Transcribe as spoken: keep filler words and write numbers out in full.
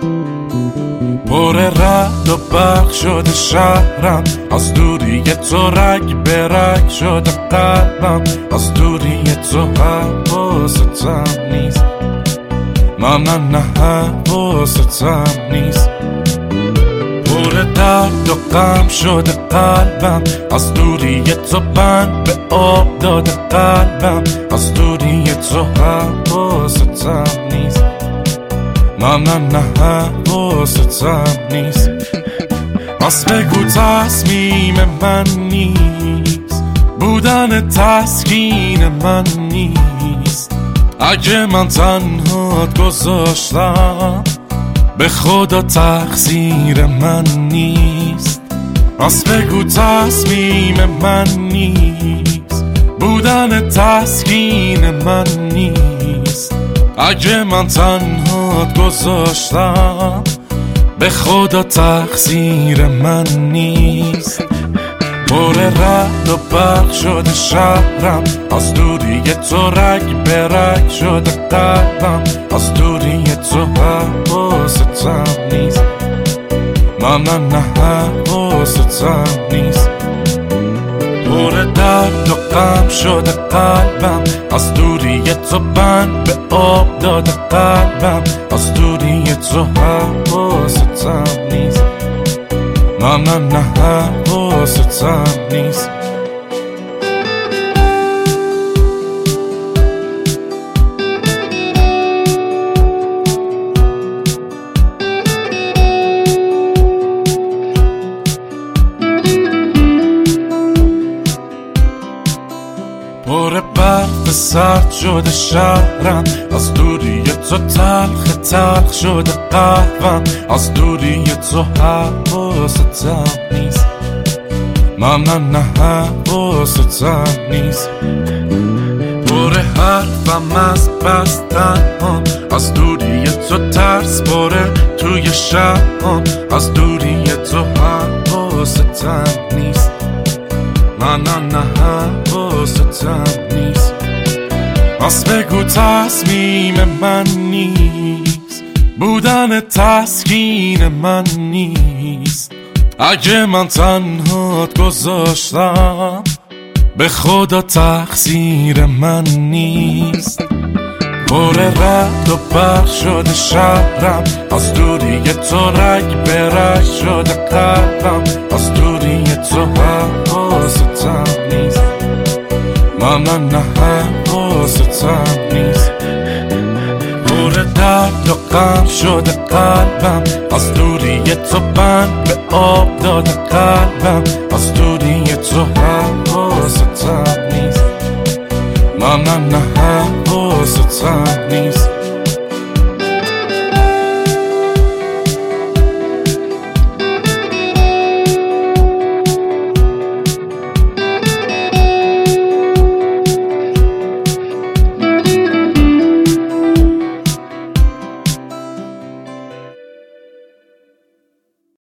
پر رد و برق شده شهرم، از دوری تو رگ به رگ شده قلبم، از دوری تو حواستم نیست، نه نه نه حواستم نیست. پر درد و غم شده قلبم، از دوری تو بند به آب داده قلبم، از دوری تو حواستم نیست، نه نه نه حواستم نیست. پس بگو تصمیم من نیست، بودن تسکین من نیست. اگه من تنهات گذاشتم، به خدا تقصیر من نیست. پس بگو تصمیم من نیست، بودن تسکین من نیست. اگه من تنهات گذاشتم، به خدا تقصیر من نیست. پر رد و برق شده شهرم، از دوری تو رگ به رگ شده قلبم، از دوری تو حواستم نیست، نه نه نه حواستم نیست. پر درد و غم شده قلبم، از دوری تو بند به آب داده قلبم، از دوری تو حواستم نیست، نه نه نه حواستم نیست. پر برف سرد شده شهرم، از دوری تو تلخ تلخ شده قهوم، از دوری تو حواستم نیست، نه نه نه حواستم نیست. پر حرفم از بستن ها، از دوری تو ترس باره توی شهرم، از دوری تو حواستم نیست، نه نه نه حواستم نیست. پس بگو تصمیم من نیست، بودن تسکین من نیست. اگه من تنهات گذاشتم، به خدا تقصیر من نیست. پر رد و برق شده شهرم، از دوری تو رگ به رگ شده قلبم، از دوری تو حواستم نیست، نه نه نه حواستم نیست. پر درد و غم شده قلبم، از دوری تو بند به آب داده قلبم، از دوری تو حواستم نیست، نه نه نه حواستم نیست.